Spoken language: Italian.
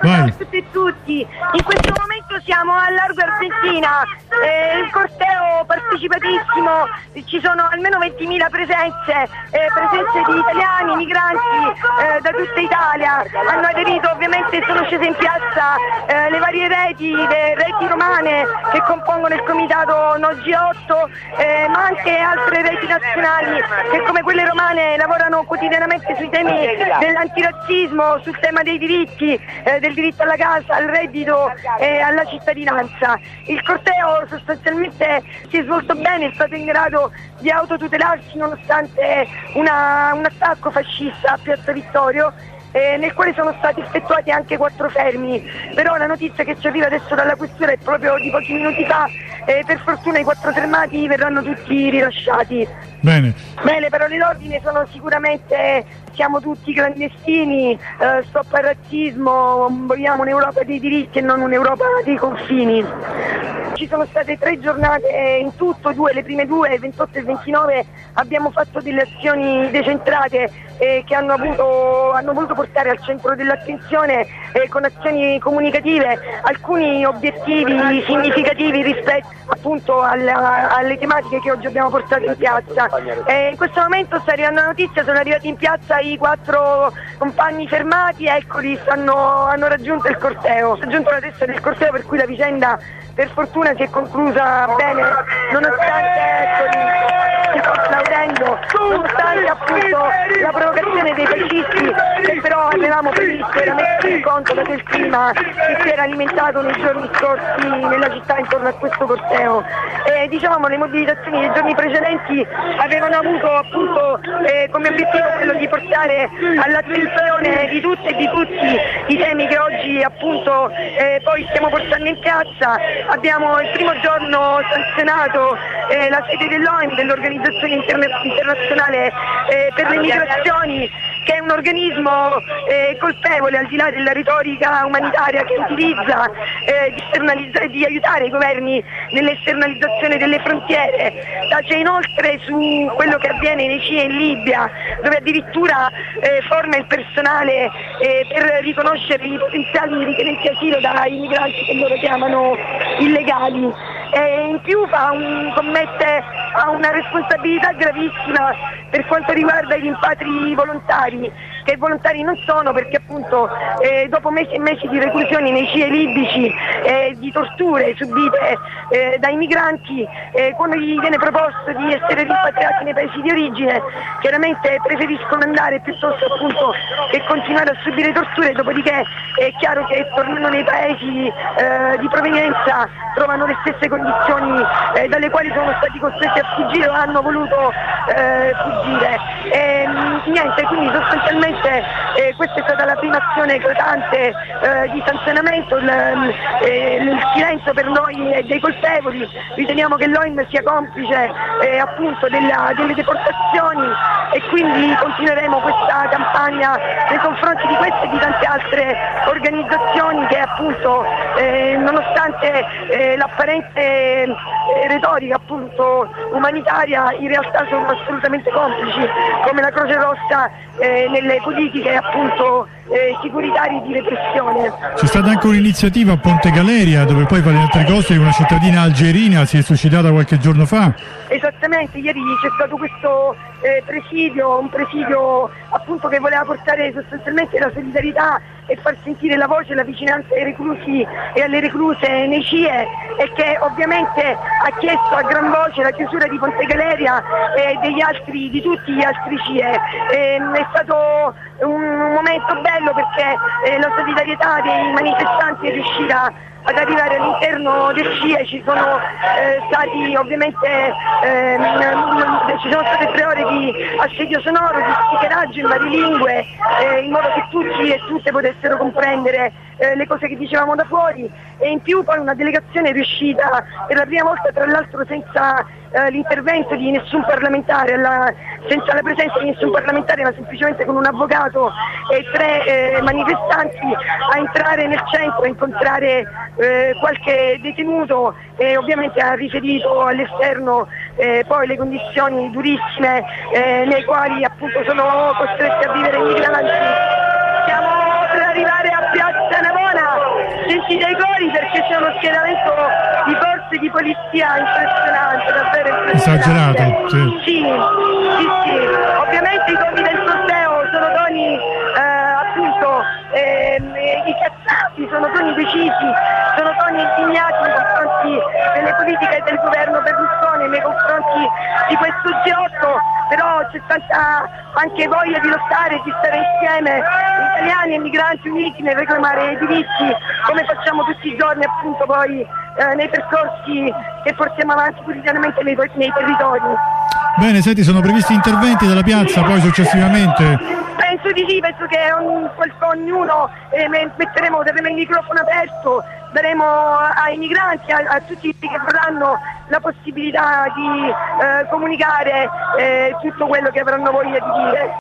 a tutti e tutti. In questo momento siamo a Largo Argentina, il corteo partecipatissimo, ci sono almeno 20.000 presenze di italiani, migranti da tutta Italia. Hanno aderito, ovviamente sono scese in piazza le varie reti romane che compongono il comitato No G8, ma anche altre reti nazionali che come quelle romane lavorano quotidianamente sui temi dell'antirazzismo, sul tema dei diritti, del diritto alla casa, al reddito e alla cittadinanza. Il corteo sostanzialmente si è svolto bene, è stato in grado di autotutelarsi nonostante un attacco fascista a Piazza Vittorio, nel quale sono stati effettuati anche 4 fermi, però la notizia che ci arriva adesso dalla questura è proprio di pochi minuti fa, per fortuna i 4 fermati verranno tutti rilasciati. Bene, le parole d'ordine sono sicuramente: siamo tutti clandestini, stop al razzismo, vogliamo un'Europa dei diritti e non un'Europa dei confini. Ci sono state 3 giornate in tutto, le prime 2, il 28 e il 29, abbiamo fatto delle azioni decentrate che hanno voluto portare al centro dell'attenzione con azioni comunicative alcuni obiettivi significativi rispetto appunto alle tematiche che oggi abbiamo portato in piazza. In questo momento sta arrivando la notizia, sono arrivati in piazza i 4 compagni fermati, eccoli, hanno raggiunto il corteo, raggiunto la testa del corteo, per cui la vicenda per fortuna si è conclusa bene, nonostante nonostante appunto la provocazione dei fascisti, che però avevamo previsto, era messo in conto da quel clima che si era alimentato nei giorni scorsi nella città intorno a questo corteo. Le mobilitazioni dei giorni precedenti avevano avuto appunto come obiettivo quello di portare all'attenzione di tutte e di tutti i temi che oggi appunto poi stiamo portando in piazza. Abbiamo il primo giorno sanzionato la sede dell'OIM, dell'Organizzazione Internazionale per le Migrazioni, che è un organismo colpevole, al di là della retorica umanitaria che utilizza, di aiutare i governi nell'esternalizzazione delle frontiere. Tace inoltre su quello che avviene nei CIE in Libia, dove addirittura forma il personale per riconoscere i potenziali richiedenti asilo dai migranti che loro chiamano illegali. In più ha una responsabilità gravissima per quanto riguarda i rimpatri volontari, che volontari non sono, perché appunto dopo mesi e mesi di reclusioni nei CIE libici, di torture subite dai migranti, quando gli viene proposto di essere rimpatriati nei paesi di origine, chiaramente preferiscono andare piuttosto appunto che continuare a subire torture, dopodiché è chiaro che tornando nei paesi di provenienza trovano le stesse condizioni dalle quali sono stati costretti a fuggire o hanno voluto fuggire. Quindi sostanzialmente questa è stata la prima azione eclatante di sanzionamento. Il silenzio per noi è dei colpevoli, riteniamo che l'OIM sia complice appunto delle deportazioni, e quindi continueremo questa campagna nei confronti di queste e di tante altre organizzazioni che appunto nonostante l'apparente retorica appunto umanitaria, in realtà sono assolutamente complici, come la Croce Rossa nelle politiche appunto securitarie di repressione. C'è stata anche un'iniziativa a Ponte Galeria, dove poi per le altre cose una cittadina algerina si è suicidata qualche giorno fa. Esattamente, ieri c'è stato questo un presidio appunto che voleva portare sostanzialmente la solidarietà e far sentire la voce e la vicinanza ai reclusi e alle recluse nei CIE, e che ovviamente ha chiesto a gran voce la chiusura di Ponte Galeria e di tutti gli altri CIE. È stato un momento bello perché la solidarietà dei manifestanti è riuscita ad arrivare all'interno del CIE. Ci sono stati ovviamente ci sono state 3 ore di assedio sonoro, di speakeraggio in varie lingue, in modo che tutti e tutte potessero comprendere le cose che dicevamo da fuori, e in più poi una delegazione è riuscita per la prima volta, tra l'altro senza l'intervento di nessun parlamentare, senza la presenza di nessun parlamentare, ma semplicemente con un avvocato e 3 manifestanti, a entrare nel centro, a incontrare qualche detenuto, e ovviamente ha riferito all'esterno poi le condizioni durissime nei quali appunto sono costretti a vivere i migranti. Siamo per arrivare a Piazza Navona, canti dei cori perché c'è uno schieramento di forze di polizia impressionante, davvero impressionante. Esagerato, sì. Sì. Ovviamente i toni del corteo sono toni appunto incazzati, sono toni decisi, sono toni indignati nei confronti delle politiche del governo Berlusconi, nei confronti di questo G8, però c'è tanta anche voglia di lottare, di stare insieme, italiani e migranti uniti nel reclamare i diritti, come facciamo tutti i giorni appunto poi nei percorsi che portiamo avanti quotidianamente nei territori. Bene, senti, sono previsti interventi dalla piazza poi successivamente? Penso di sì, penso che ognuno terremo il microfono aperto, daremo ai migranti, a tutti che vorranno la possibilità di comunicare tutto quello che avranno voglia di dire.